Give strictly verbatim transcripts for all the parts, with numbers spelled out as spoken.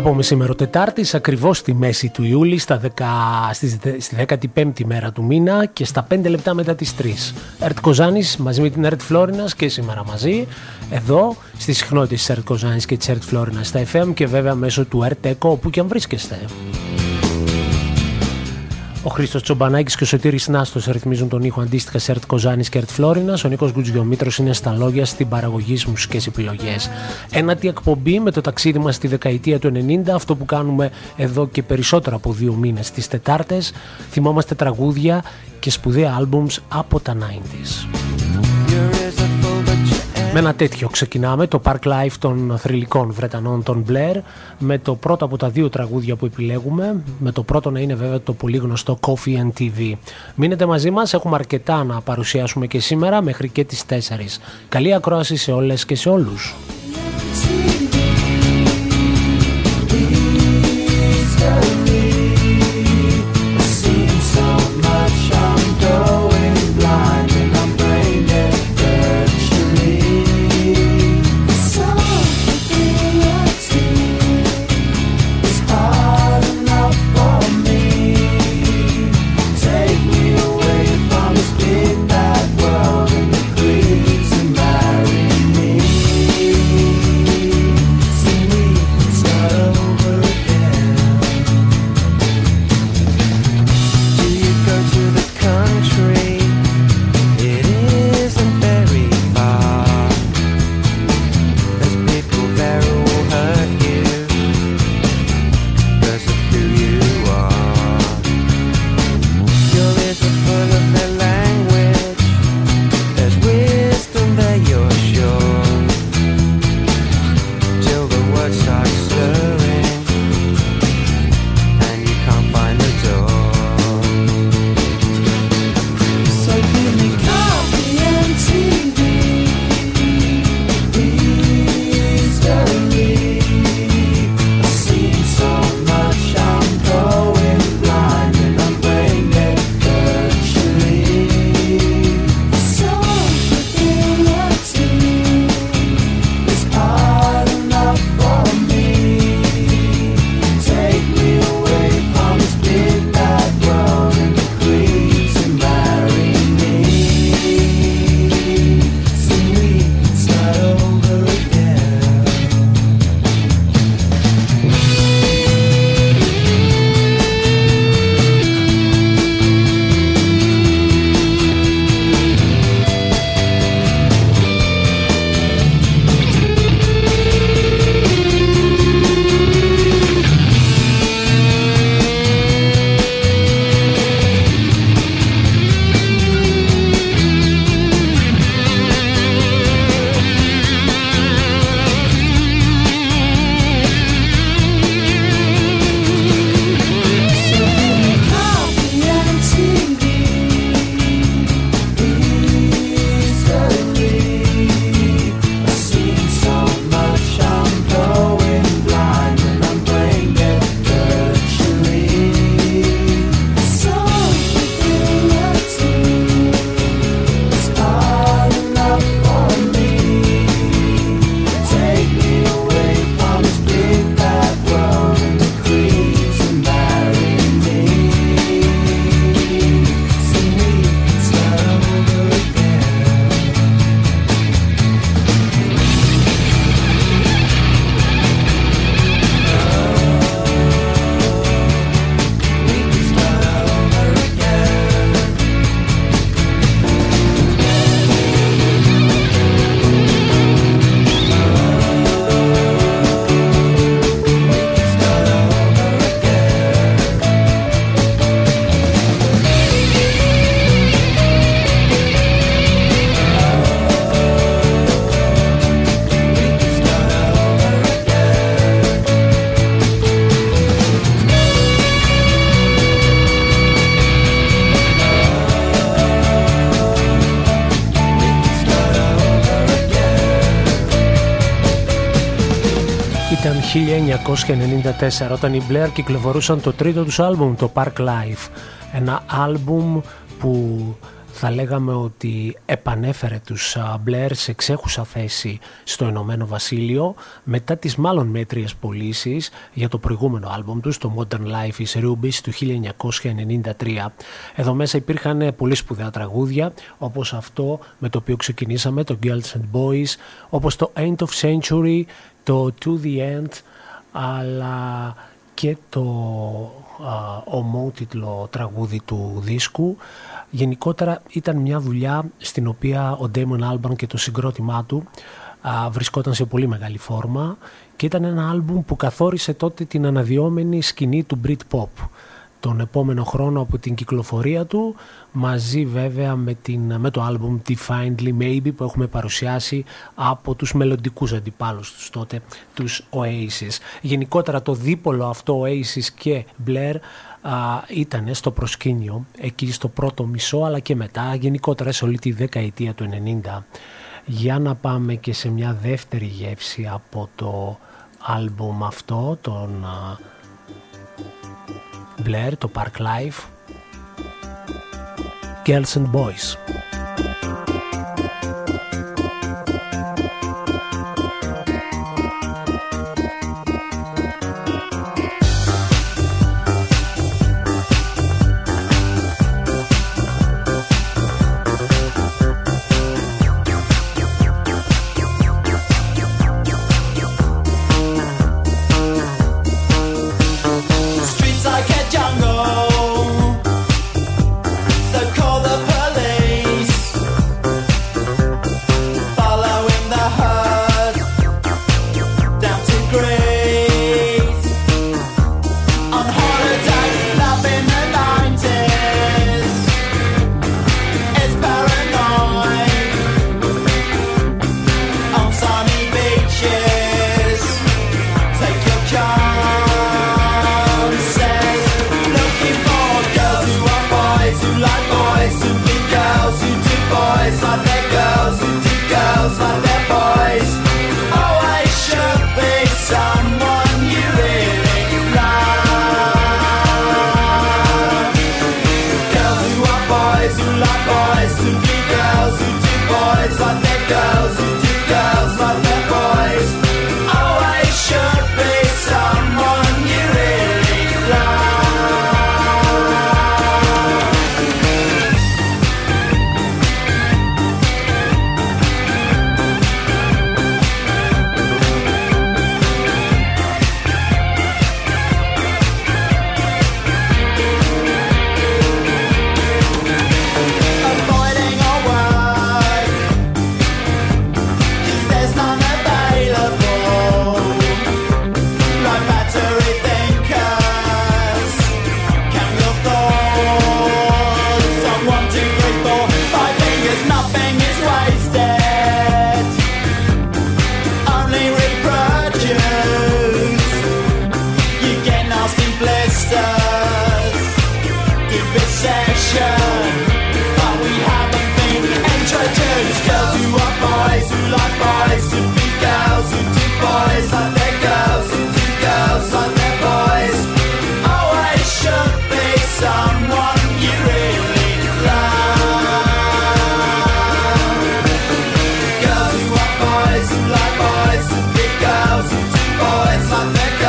Από μεσήμερο Τετάρτης, ακριβώς στη μέση του Ιούλη, στα δέκα, στις, στη δέκατη πέμπτη μέρα του μήνα και στα πέντε λεπτά μετά τις τρεις. Ερτ Κοζάνης μαζί με την Ερτ Φλόρινας και σήμερα μαζί, εδώ στις συχνότητες της Ερτ Κοζάνης και της Ερτ Φλόρινας στα εφ εμ και βέβαια μέσω του Ερτ Echo όπου και αν βρίσκεστε. Ο Χρήστος Τσομπανάκης και ο Σωτήρης Νάστος ρυθμίζουν τον ήχο αντίστοιχα σε Ερτ Κοζάνης και Ερτ Φλόρινας. Ο Νίκος Γκουτζιομήτρος είναι στα λόγια, στην παραγωγή, στις μουσικές επιλογές. Ένατη εκπομπή με το ταξίδι μας στη δεκαετία του ενενήντα, αυτό που κάνουμε εδώ και περισσότερο από δύο μήνες τις Τετάρτες. Θυμόμαστε τραγούδια και σπουδαία άλμπουμς από τα ενενήντα. Με ένα τέτοιο ξεκινάμε, το Park Life των θρυλικών Βρετανών των Blair, με το πρώτο από τα δύο τραγούδια που επιλέγουμε, με το πρώτο να είναι βέβαια το πολύ γνωστό Coffee and τι βι. Μείνετε μαζί μας, έχουμε αρκετά να παρουσιάσουμε και σήμερα μέχρι και τις τέσσερις. Καλή ακρόαση σε όλες και σε όλους. Ήταν χίλια εννιακόσια ενενήντα τέσσερα όταν οι Blair κυκλοφορούσαν το τρίτο τους άλμπουμ, το Park Life. Ένα άλμπουμ που θα λέγαμε ότι επανέφερε τους Blair σε εξέχουσα θέση στο Ηνωμένο Βασίλειο μετά τις μάλλον μέτριες πωλήσεις για το προηγούμενο άλμπουμ τους, το Modern Life is Rubies του χίλια εννιακόσια ενενήντα τρία. Εδώ μέσα υπήρχαν πολύ σπουδαία τραγούδια, όπως αυτό με το οποίο ξεκινήσαμε, το Girls and Boys, όπως το End of Century, το To the End, αλλά και το uh, ομότιτλο τραγούδι του δίσκου. Γενικότερα ήταν μια δουλειά στην οποία ο Damon Albarn και το συγκρότημά του uh, βρισκόταν σε πολύ μεγάλη φόρμα και ήταν ένα άλμπουμ που καθόρισε τότε την αναδυόμενη σκηνή του Britpop. Τον επόμενο χρόνο από την κυκλοφορία του, μαζί βέβαια με, την, με το άλμπουμ Definedly Maybe που έχουμε παρουσιάσει από τους μελλοντικούς αντιπάλους τους τότε, τους Oasis. Γενικότερα το δίπολο αυτό Oasis και Blair ήταν στο προσκήνιο εκεί στο πρώτο μισό, αλλά και μετά, γενικότερα σε όλη τη δεκαετία του ενενήντα. Για να πάμε και σε μια δεύτερη γεύση από το άλμπουμ αυτό, τον Blair, το Park Life, Girls and Boys.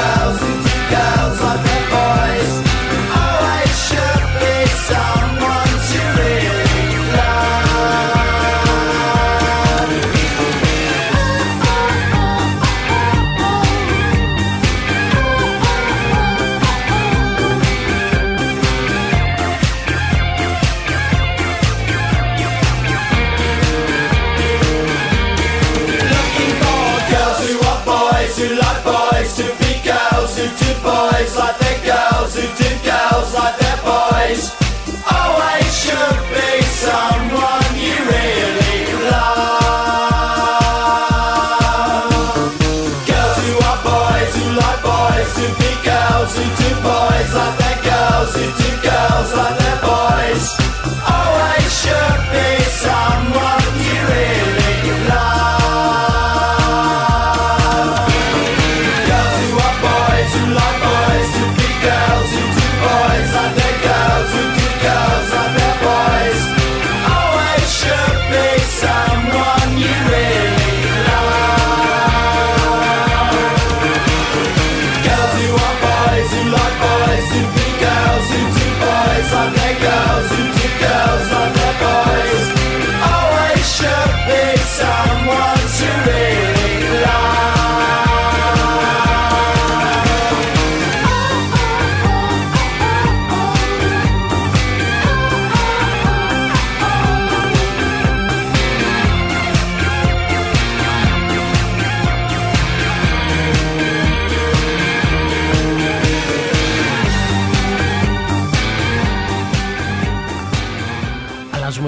Someone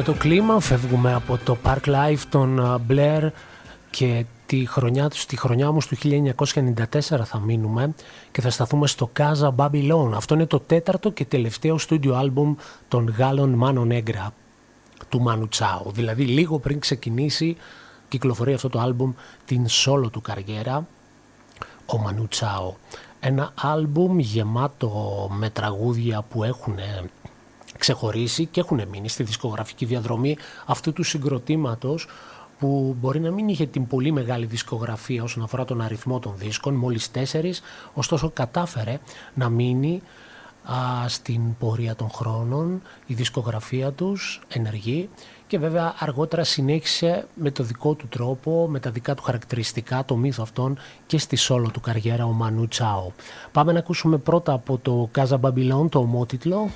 το κλίμα, φεύγουμε από το Park Life των Blair και τη χρονιά, στη χρονιά όμως του χίλια εννιακόσια ενενήντα τέσσερα θα μείνουμε και θα σταθούμε στο Casa Babylon. Αυτό είναι το τέταρτο και τελευταίο στούντιο άλμπουμ των Γάλλων Mano Negra, του Manu Chao. Δηλαδή λίγο πριν ξεκινήσει κυκλοφορεί αυτό το άλμπουμ την solo του καριέρα, ο Manu Chao. Ένα άλμπουμ γεμάτο με τραγούδια που έχουν ξεχωρίσει και έχουν μείνει στη δισκογραφική διαδρομή αυτού του συγκροτήματος, που μπορεί να μην είχε την πολύ μεγάλη δισκογραφία όσον αφορά τον αριθμό των δίσκων, μόλις τέσσερις, ωστόσο κατάφερε να μείνει α, στην πορεία των χρόνων η δισκογραφία τους ενεργή και βέβαια αργότερα συνέχισε με το δικό του τρόπο, με τα δικά του χαρακτηριστικά, το μύθο αυτόν και στη solo του καριέρα ο Manu Chao. Πάμε να ακούσουμε πρώτα από το Casa Babylon το ομότιτλο.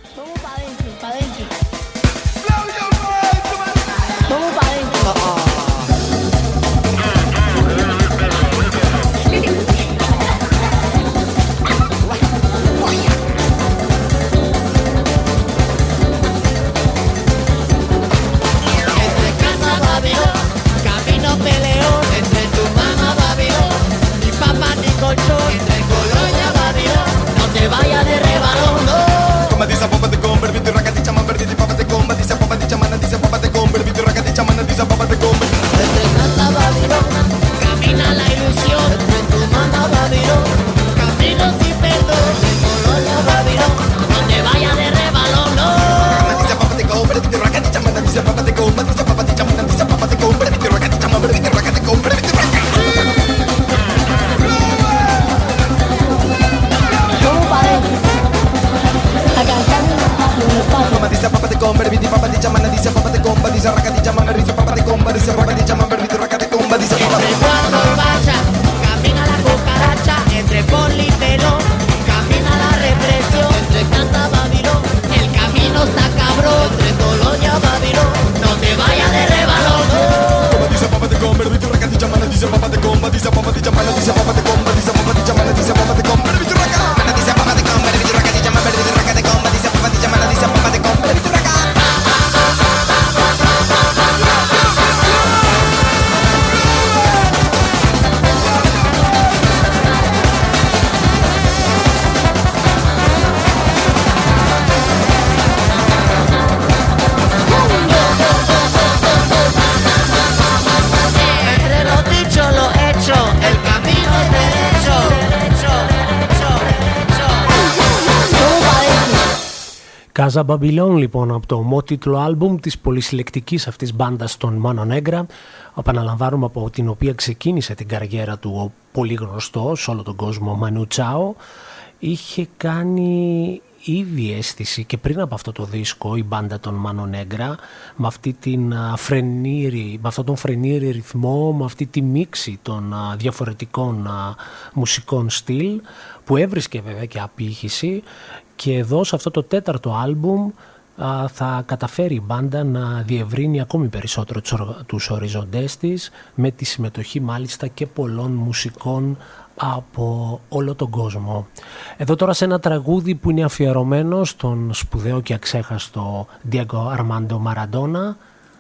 Casa Babylon λοιπόν, από το ομότιτλο άλμπουμ της πολυσυλλεκτικής αυτής μπάντας των Mano Negra, επαναλαμβάνουμε, από την οποία ξεκίνησε την καριέρα του ο πολύ γνωστό σε όλο τον κόσμο Manu Chao. Είχε κάνει ήδη αίσθηση και πριν από αυτό το δίσκο η μπάντα των Mano Negra, με, αυτή την φρενήρη, με αυτόν τον φρενήρη ρυθμό, με αυτή τη μίξη των διαφορετικών μουσικών στυλ που έβρισκε βέβαια και απήχηση. Και εδώ σε αυτό το τέταρτο άλμπουμ α, θα καταφέρει η μπάντα να διευρύνει ακόμη περισσότερο τους οριζοντές της, με τη συμμετοχή μάλιστα και πολλών μουσικών από όλο τον κόσμο. Εδώ τώρα σε ένα τραγούδι που είναι αφιερωμένο στον σπουδαίο και αξέχαστο Diego Armando Maradona,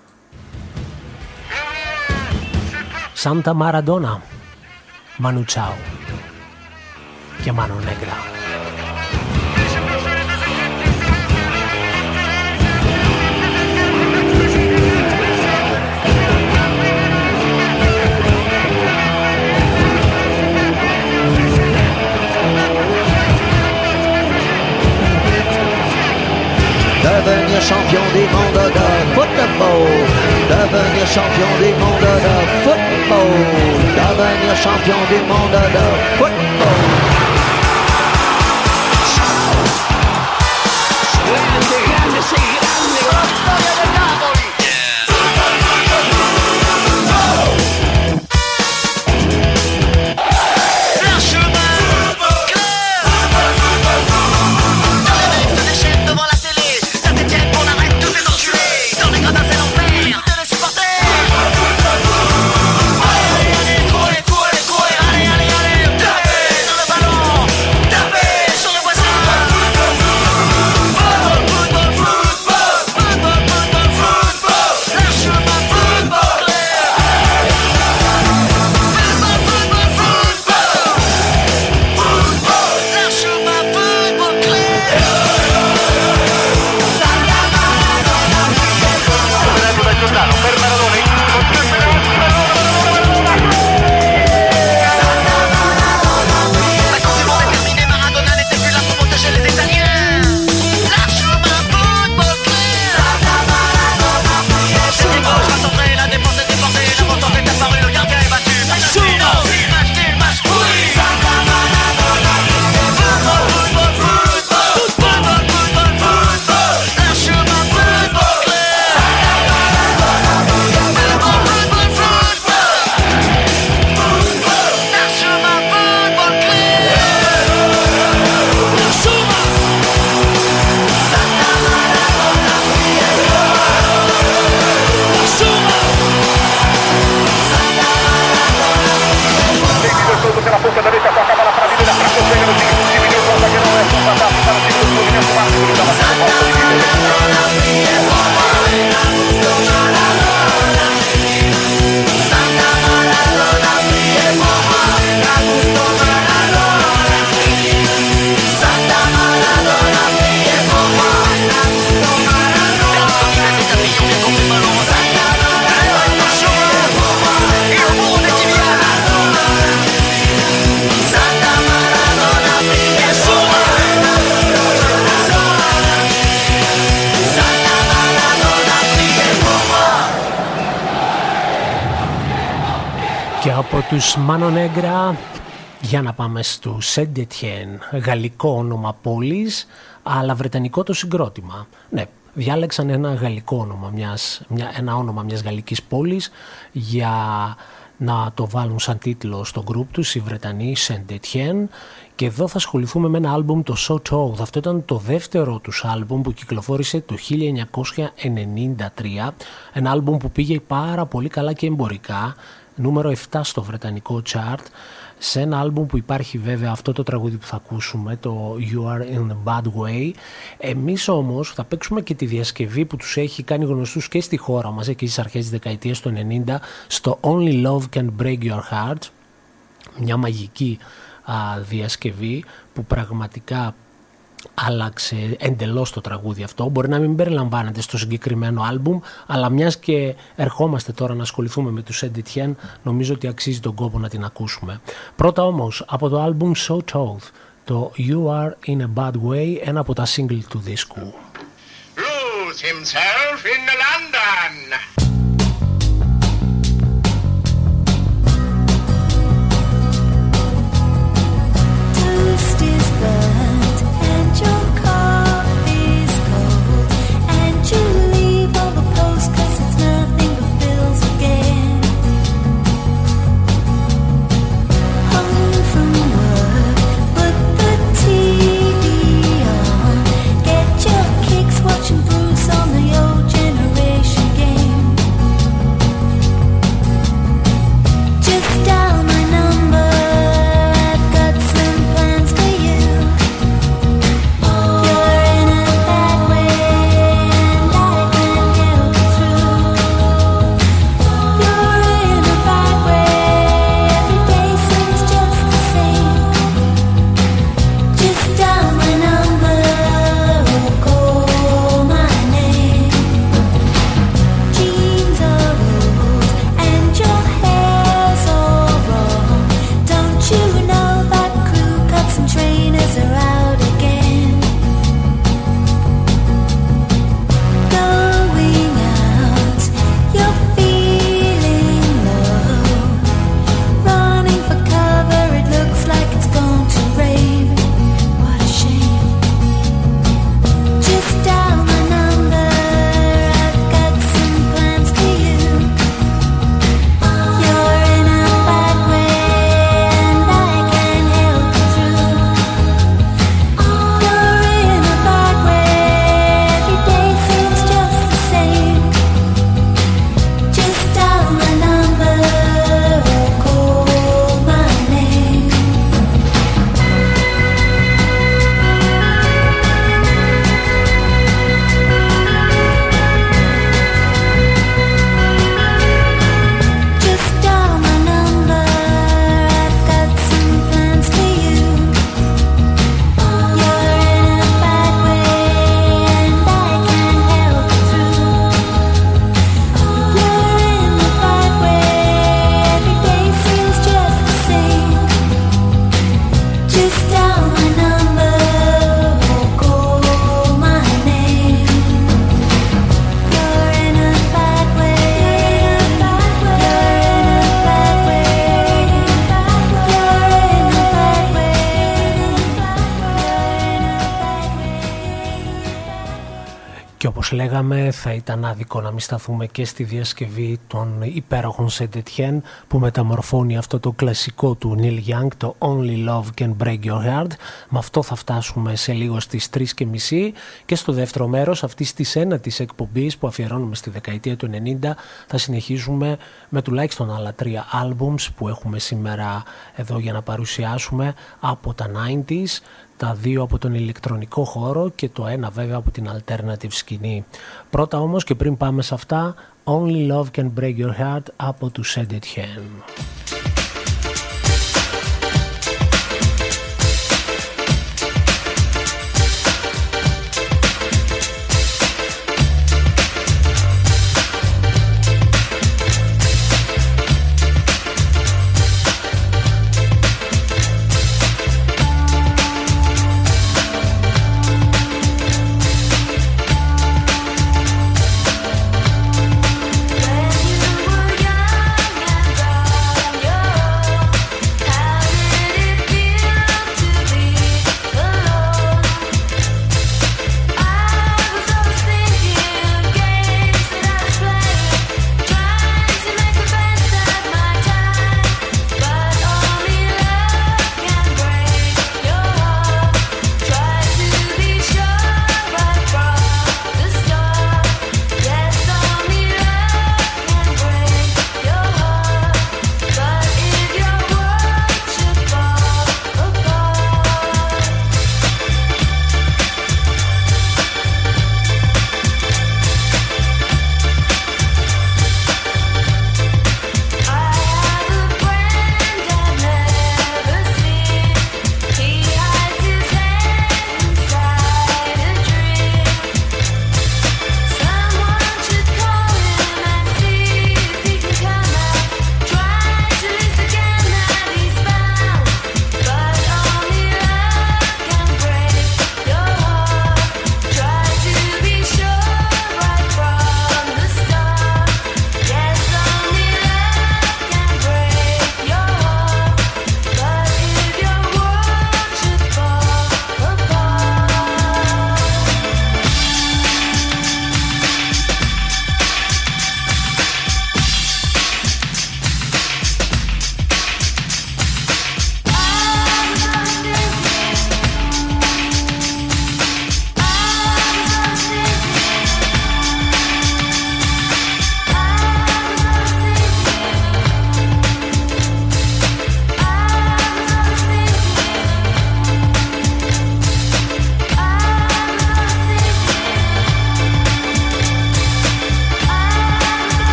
Santa Maradona, Manu Chao και Mano Negra. Devenir champion du monde de football. Devenir champion du monde de football. Devenir champion du monde de football. Grande, grande, sei grande. La storia del Napoli. Allez, allez, allez, allez, allez, allez, allez, allez, allez, allez, allez, allez, allez, allez, allez, allez, Και από τους Mano Negra για να πάμε στο Saint Etienne, γαλλικό όνομα πόλης, αλλά βρετανικό το συγκρότημα. Ναι, διάλεξαν ένα γαλλικό όνομα, μιας, μια, ένα όνομα μιας γαλλικής πόλης για να το βάλουν σαν τίτλο στο group τους οι Βρετανοί Saint Etienne. Και εδώ θα ασχοληθούμε με ένα άλμπουμ, το So Told. Αυτό ήταν το δεύτερο τους άλμπουμ που κυκλοφόρησε το χίλια εννιακόσια ενενήντα τρία. Ένα άλμπουμ που πήγε πάρα πολύ καλά και εμπορικά, νούμερο επτά στο βρετανικό chart. Σε ένα άλμπουμ που υπάρχει βέβαια αυτό το τραγούδι που θα ακούσουμε, το You Are In A Bad Way. Εμείς όμως θα παίξουμε και τη διασκευή που τους έχει κάνει γνωστούς και στη χώρα μας εκεί στις αρχές της δεκαετίας του ενενήντα, στο Only Love Can Break Your Heart. Μια μαγική α, διασκευή που πραγματικά άλλαξε εντελώς το τραγούδι αυτό. Μπορεί να μην περιλαμβάνεται στο συγκεκριμένο άλμπουμ, αλλά μιας και ερχόμαστε τώρα να ασχοληθούμε με τους Saint Etienne, νομίζω ότι αξίζει τον κόπο να την ακούσουμε. Πρώτα όμως από το άλμπουμ So Told, το You Are In A Bad Way, ένα από τα single του δίσκου. Lose himself in London. Your coffee's cold, and you leave all the posts 'cause it's nothing but bills again. Home from work, put the T V on, get your kicks watching Bruce on the old generation game. Just dial my number, I've got some plans for you. Όπως λέγαμε, θα ήταν άδικο να μην σταθούμε και στη διασκευή των υπέροχων Saint Etienne που μεταμορφώνει αυτό το κλασικό του Neil Young, το Only Love Can Break Your Heart. Με αυτό θα φτάσουμε σε λίγο στις τρεις και μισή και στο δεύτερο μέρος αυτής της ένατης εκπομπής που αφιερώνουμε στη δεκαετία του ενενήντα θα συνεχίσουμε με τουλάχιστον άλλα τρία άλμπουμς που έχουμε σήμερα εδώ για να παρουσιάσουμε από τα ενενήντα, τα δύο από τον ηλεκτρονικό χώρο και το ένα βέβαια από την alternative σκηνή. Πρώτα όμως και πριν πάμε σε αυτά, Only Love Can Break Your Heart από τους Saint Etienne. When you were young and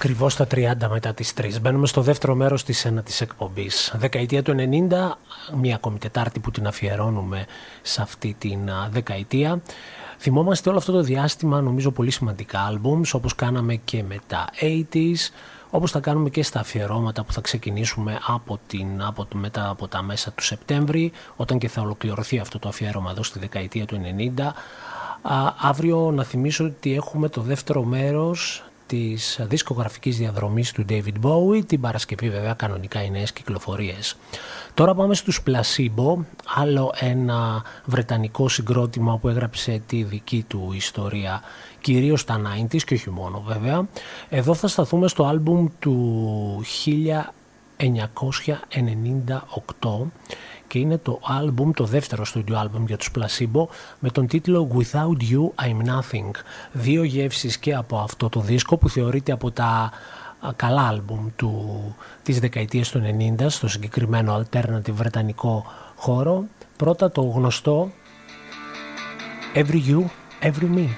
Ακριβώς τα τριάντα μετά τις τρεις. Μπαίνουμε στο δεύτερο μέρος της ένατης εκπομπής. Δεκαετία του ενενήντα, μία ακόμη Τετάρτη που την αφιερώνουμε σε αυτή την δεκαετία. Θυμόμαστε όλο αυτό το διάστημα νομίζω πολύ σημαντικά άλμπουμς, όπως κάναμε και με τα ογδόντα, όπως θα κάνουμε και στα αφιερώματα που θα ξεκινήσουμε από, την, από, μετά από τα μέσα του Σεπτέμβρη, όταν και θα ολοκληρωθεί αυτό το αφιέρωμα εδώ στη δεκαετία του ενενήντα. Α, αύριο να θυμίσω ότι έχουμε το δεύτερο μέρος της δισκογραφικής διαδρομής του David Bowie, την Παρασκευή βέβαια κανονικά οι νέες κυκλοφορίες. Τώρα πάμε στους Placebo, άλλο ένα βρετανικό συγκρότημα που έγραψε τη δική του ιστορία, κυρίως στα ενενήντα και όχι μόνο βέβαια. Εδώ θα σταθούμε στο άλμπουμ του χίλια εννιακόσια ενενήντα οκτώ και είναι το άλμπουμ, το δεύτερο στούντιο άλμπουμ για τους Placebo, με τον τίτλο Without You I'm Nothing. Δύο γεύσεις και από αυτό το δίσκο που θεωρείται από τα καλά άλμπουμ του, της δεκαετίας του ενενήντα στο συγκεκριμένο alternative βρετανικό χώρο. Πρώτα το γνωστό Every You, Every Me.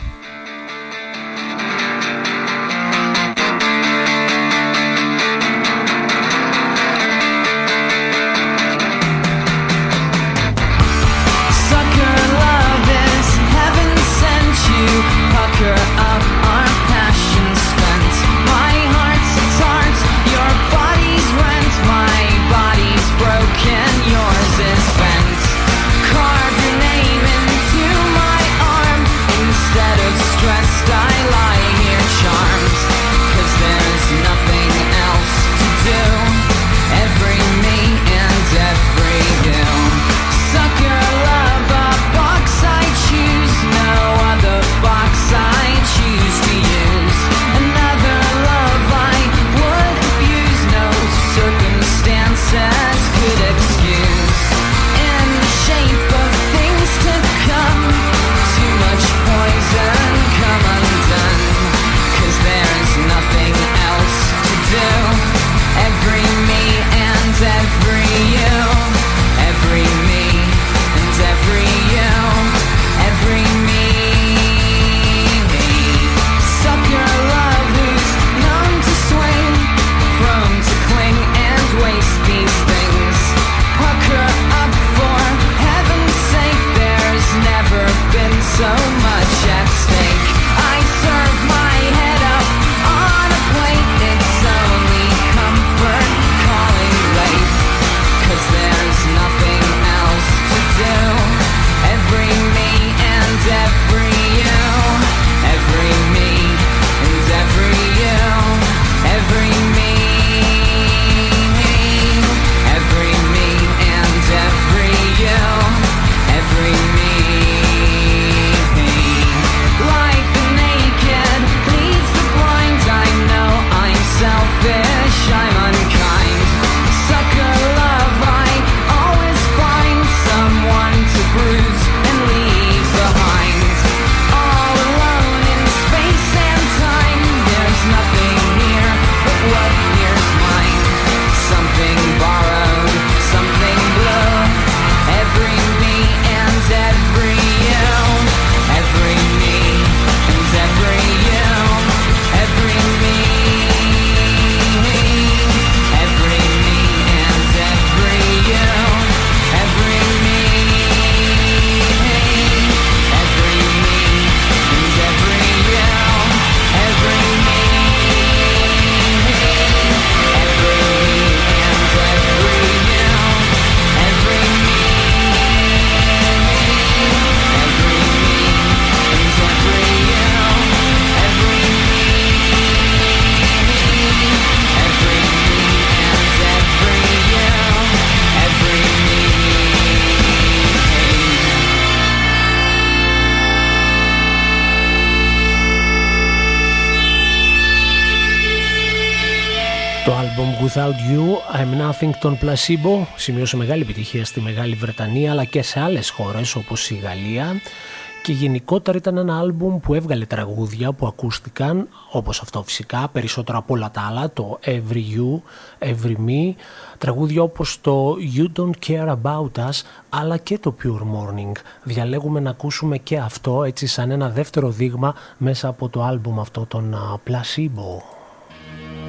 Without You, I'm Nothing των Placebo σημείωσε μεγάλη επιτυχία στη Μεγάλη Βρετανία αλλά και σε άλλες χώρες όπως η Γαλλία και γενικότερα ήταν ένα άλμπουμ που έβγαλε τραγούδια που ακούστηκαν όπως αυτό φυσικά περισσότερο από όλα τα άλλα, το Every You, Every Me, τραγούδια όπως το You Don't Care About Us αλλά και το Pure Morning. Διαλέγουμε να ακούσουμε και αυτό έτσι σαν ένα δεύτερο δείγμα μέσα από το άλμπουμ αυτό των Placebo.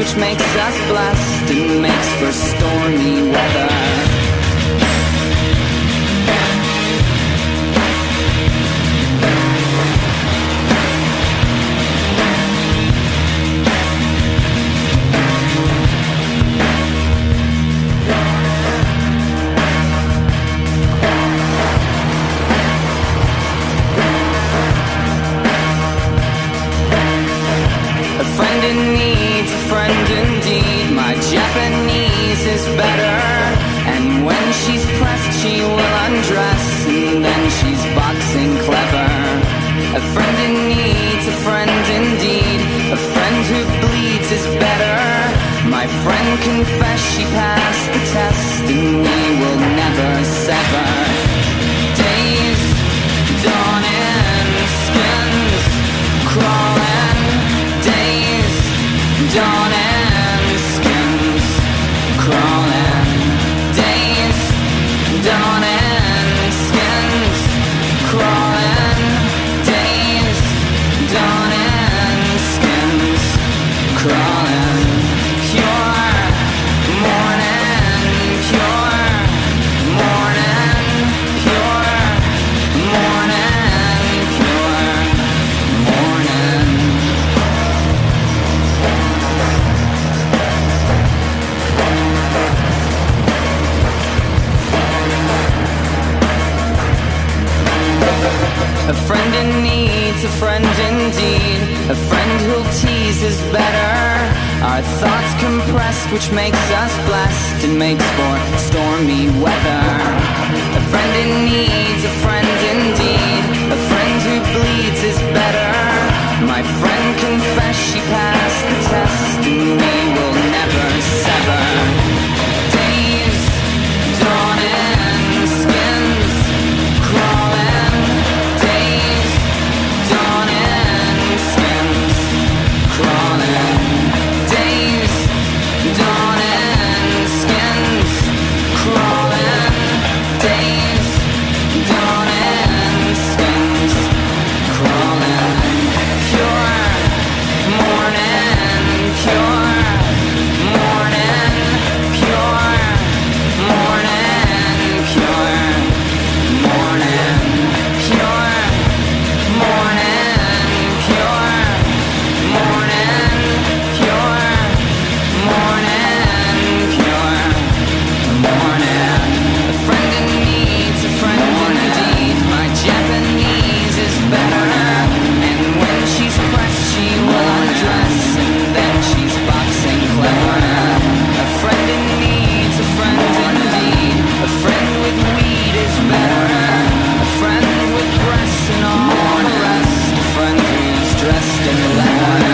which makes us blessed and makes for stormy weather. Japanese is better, and when she's pressed she will undress, and then she's boxing clever. A friend in need's a friend indeed, a friend who bleeds is better. My friend confessed she passed the test, and we will never sever. Days dawning, skins crawling, days dawning, crawling, days dawning, skins crawling, days dawning, skins crawling, pure morning, pure morning, pure morning, pure morning. A friend in need's a friend indeed, a friend who'll tease is better. Our thoughts compressed, which makes us blessed and makes for stormy weather. A friend in need's a friend indeed, a friend who bleeds is better. My friend confessed she passed the test, and we will never sever. Days dawning, skins crawling, days dawning, skins crawling, days dawning, skins crawling, days dawning, skins crawling, pure morning, pure morning, pure morning, pure morning, pure morning, pure morning, pure morning, pure morning. A friend in need's a friend indeed. My Japanese is better, and when she's pressed she will undress, and then she's boxing clever. A friend in need's a friend indeed. A friend with weed is better. A friend with breasts and all the rest. A friend who's dressed in leather.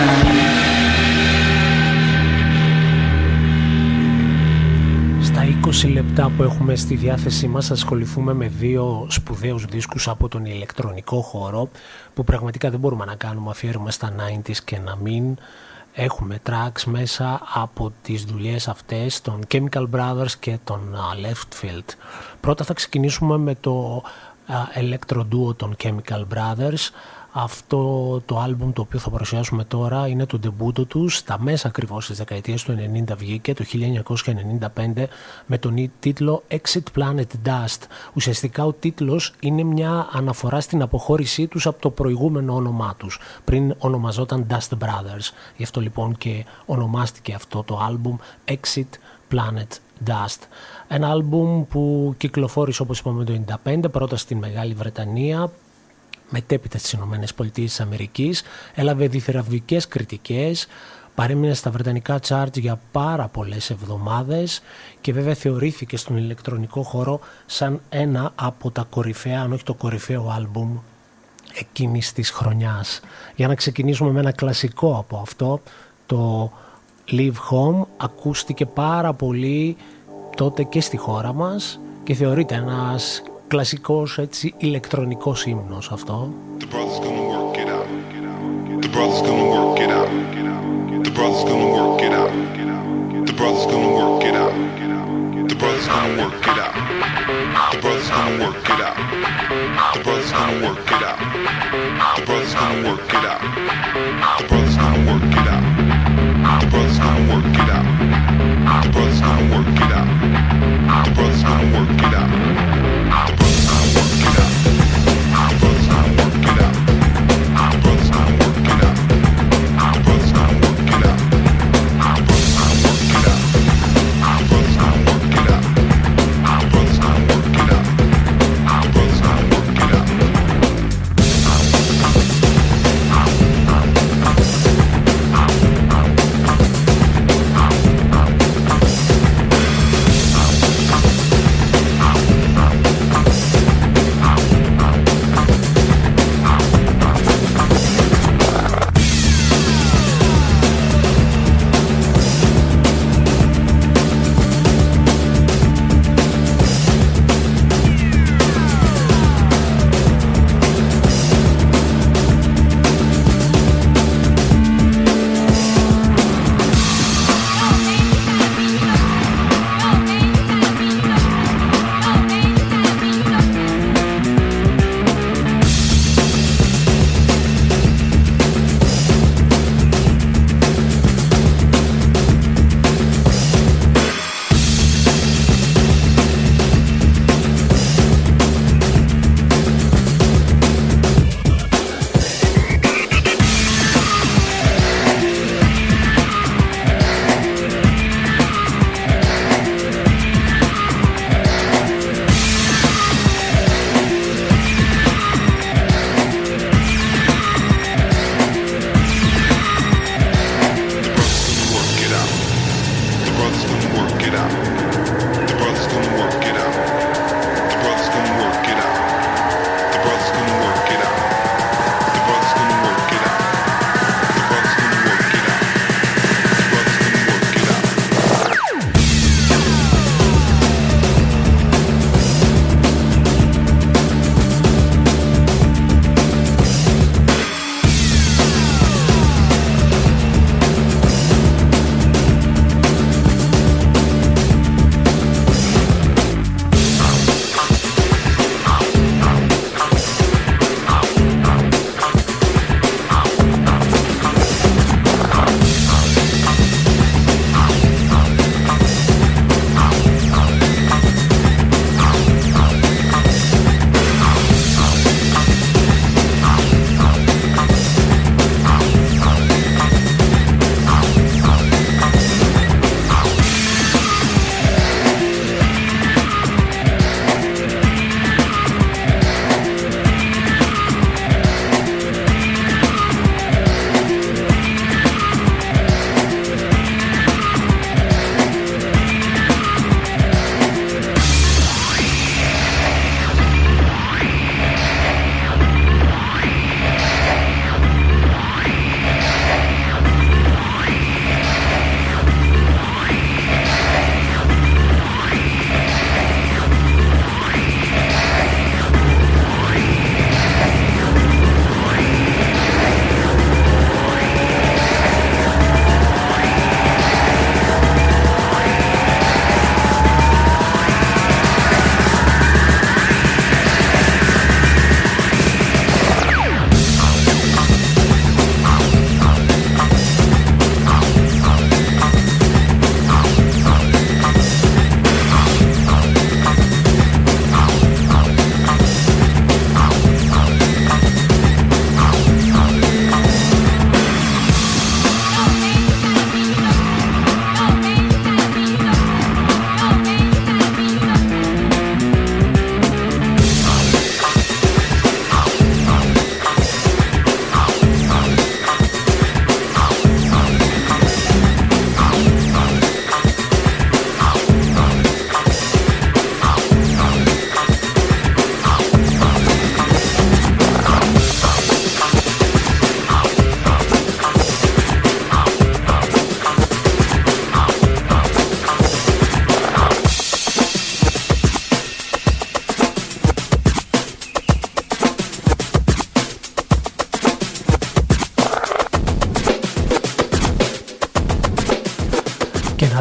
Στα είκοσι λεπτά που έχουμε στη διάθεσή μας ασχοληθούμε με δύο σπουδαίους δίσκους από τον ηλεκτρονικό χώρο που πραγματικά δεν μπορούμε να κάνουμε αφιέρωμα στα ενενήντα και να μην έχουμε tracks μέσα από τις δουλειές αυτές των Chemical Brothers και των uh, Left Field. Πρώτα θα ξεκινήσουμε με το uh, electro duo των Chemical Brothers. Αυτό το άλμπουμ το οποίο θα παρουσιάσουμε τώρα είναι το ντεμπούτο τους, στα μέσα ακριβώς της δεκαετίας του ενενήντα βγήκε το χίλια εννιακόσια ενενήντα πέντε με τον τίτλο Exit Planet Dust. Ουσιαστικά ο τίτλος είναι μια αναφορά στην αποχώρησή τους από το προηγούμενο όνομά τους, πριν ονομαζόταν Dust Brothers. Γι' αυτό λοιπόν και ονομάστηκε αυτό το άλμπουμ Exit Planet Dust. Ένα άλμπουμ που κυκλοφόρησε όπως είπαμε το ενενήντα πέντε, πρώτα στην Μεγάλη Βρετανία, μετέπειτα στις Ηνωμένες Πολιτείες της Αμερικής, έλαβε διθυραβικές κριτικές, παρέμεινε στα βρετανικά charts για πάρα πολλές εβδομάδες και βέβαια θεωρήθηκε στον ηλεκτρονικό χώρο σαν ένα από τα κορυφαία, αν όχι το κορυφαίο άλμπουμ εκείνης της χρονιάς. Για να ξεκινήσουμε με ένα κλασικό από αυτό, το Leave Home, ακούστηκε πάρα πολύ τότε και στη χώρα μας και θεωρείται ένας κλασικός έτσι ηλεκτρονικός ύμνος αυτό. The brother's gonna work it out. The brother's gonna work it out. The brother's gonna work it out. The brother's gonna work it out. The brother's gonna work it out. The brother's gonna work it out. The brother's gonna work it out. The brother's gonna work it out. The brother's gonna work it out. The brother's gonna work it out.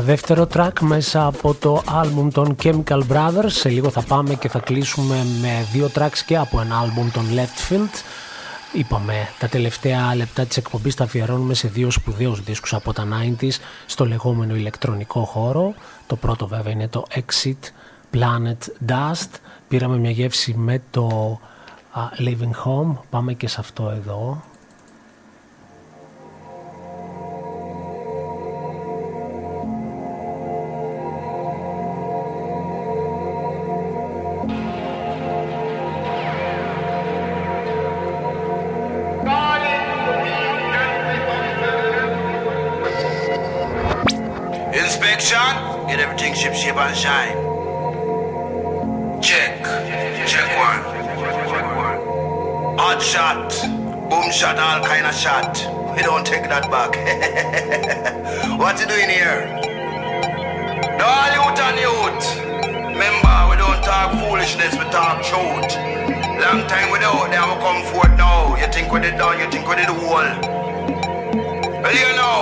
δεύτερο track μέσα από το άλμπουμ των Chemical Brothers. Σε λίγο θα πάμε και θα κλείσουμε με δύο tracks και από ένα άλμπουμ των Left Field. Είπαμε, τα τελευταία λεπτά της εκπομπής τα αφιερώνουμε σε δύο σπουδαίους δίσκους από τα ενενήντα στο λεγόμενο ηλεκτρονικό χώρο. Το πρώτο βέβαια είναι το Exit Planet Dust. Πήραμε μια γεύση με το uh, Living Home. Πάμε και σε αυτό εδώ. Get everything ship shape and shine. Check, check one. Hot shot, boom shot, all kind of shot. We don't take that back. What you doing here? No, youth and youth. Remember, we don't talk foolishness, we talk truth. Long time without them, we come forth now. You think we did done, you think we did whole. Well, you know.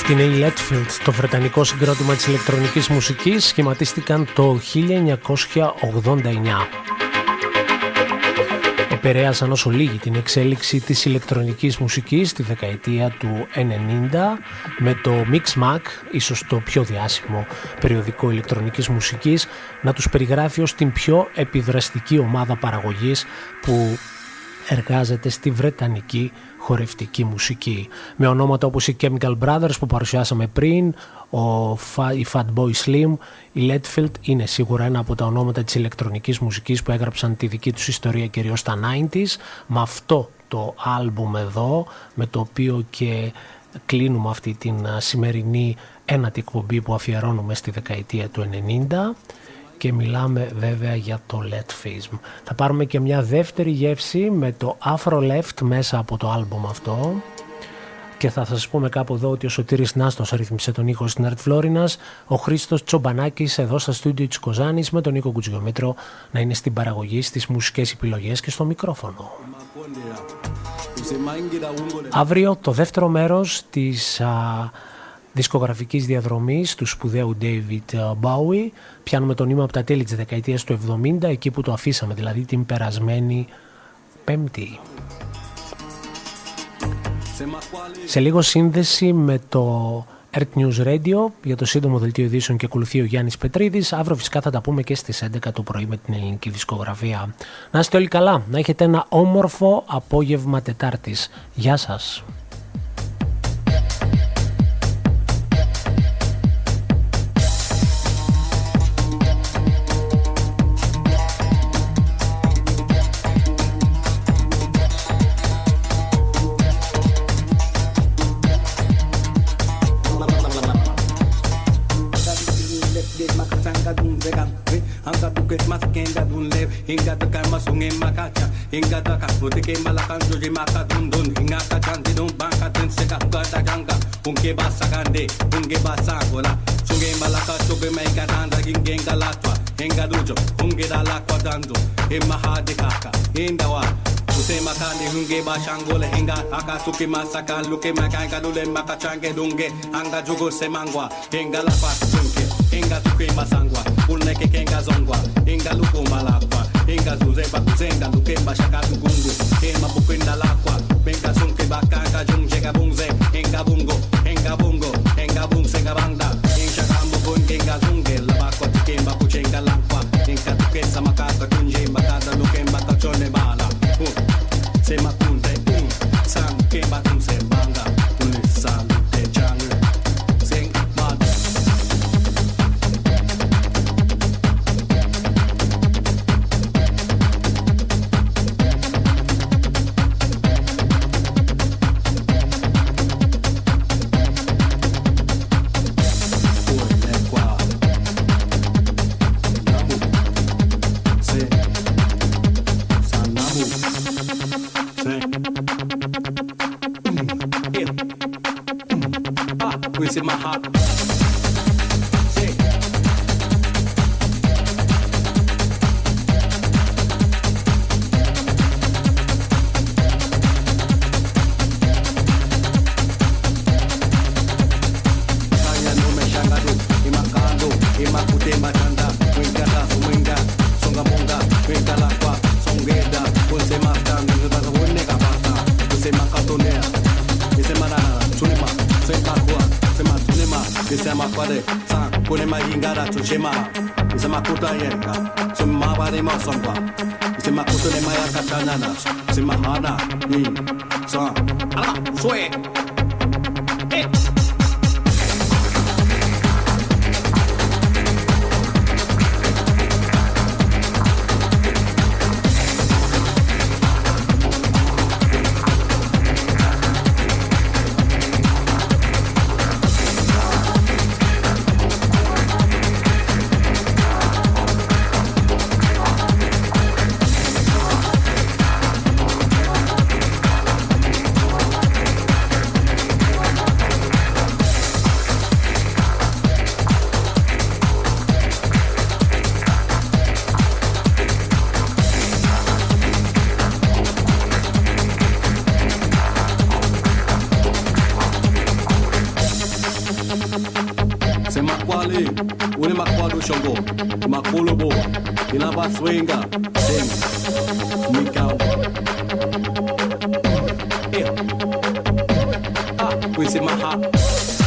Αυτή είναι η Letfield, το βρετανικό συγκρότημα της ηλεκτρονικής μουσικής. Σχηματίστηκαν το χίλια εννιακόσια ογδόντα εννιά. Επηρέασαν όσο λίγοι την εξέλιξη της ηλεκτρονικής μουσικής στη δεκαετία του ενενήντα με το Mixmag, ίσως το πιο διάσημο περιοδικό ηλεκτρονικής μουσικής, να τους περιγράφει ως την πιο επιδραστική ομάδα παραγωγής που εργάζεται στη βρετανική χορευτική μουσική. Με ονόματα όπως οι Chemical Brothers που παρουσιάσαμε πριν, ο, η Fatboy Slim, η Letfield είναι σίγουρα ένα από τα ονόματα της ηλεκτρονικής μουσικής που έγραψαν τη δική τους ιστορία κυρίως στα ενενήντα. Με αυτό το άλμπουμ εδώ, με το οποίο και κλείνουμε αυτή την σημερινή ένατη εκπομπή που αφιερώνουμε στη δεκαετία του ενενήντα. Και μιλάμε βέβαια για το Letfism. Θα πάρουμε και μια δεύτερη γεύση με το Afro Left μέσα από το άλμπουμ αυτό. Και θα σας πούμε κάπου εδώ ότι ο Σωτήρης Νάστος ρύθμισε τον ήχο στην Ερτ Φλόρινας, ο Χρήστος Τσομπανάκης εδώ στα στούντιο της Κοζάνης με τον Νίκο Κουτζιομήτρο να είναι στην παραγωγή, στις μουσικές επιλογές και στο μικρόφωνο. Αύριο το δεύτερο μέρος της α, δισκογραφικής διαδρομής του σπουδαίου David Bowie. Πιάνουμε το νήμα από τα τέλη της δεκαετίας του εβδομήντα, εκεί που το αφήσαμε, δηλαδή την περασμένη Πέμπτη. Σε λίγο σύνδεση με το Earth News Radio για το σύντομο δελτίο ειδήσεων και ακολουθεί ο Γιάννης Πετρίδης. Αύριο φυσικά θα τα πούμε και στις έντεκα το πρωί με την ελληνική δισκογραφία. Να είστε όλοι καλά, να έχετε ένα όμορφο απόγευμα Τετάρτης. Γεια σας. Inga ta kama sunge makacha inga ta ka mutike malakan joji makadun dun inga ta chanti dun banka tin se ka ka ta janga unke basa kande unke basa gola sunge malaka choge mai ka tanda ginge ngalatwa inga dujo unge dala kwa dando e mahade kaka inda wa use makani unge bashangole inga aka suki masaka luke makai ka dule makachange dunge anga jugo se mangwa inga la pa sunke inga tuke masangwa ulneke kenga zongwa inga luko malakwa inga zuze bakuzenda luke bashaka tugungu ema bukwenda lakwa benga sunke bakanga jungje gabunze inga bungo inga bungo inga bungse gabanda inga kambu bunge inga zunge labakwa tikemba kuchenga lakwa inga tuke samakata kunje makata luke makachone bala sema kunde un sam kemba tunse banga unisam te changu sing mad in my heart. Chema, ise makuta yenga, se mabare masongwa, ise makuta ne maya kachana, se mahana, ni, sa, ala, sue. Une makwado shongo, makolobo, inaba swinga, sing, mikau. Eh, ah, we say maha.